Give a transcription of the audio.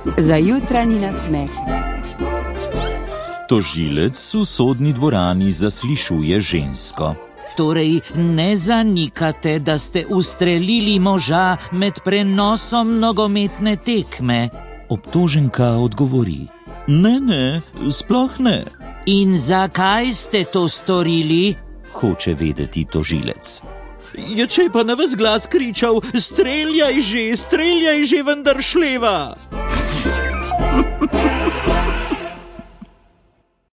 Za jutranji nasmeh. Tožilec v sodni dvorani zaslišuje žensko. Torej, ne zanikate, da ste ustrelili moža med prenosom nogometne tekme? Obtoženka odgovori: Ne, sploh ne. In zakaj ste to storili? Hoče vedeti tožilec. Ja, če pa na ves glas kričal: streljaj že, vendar šleva!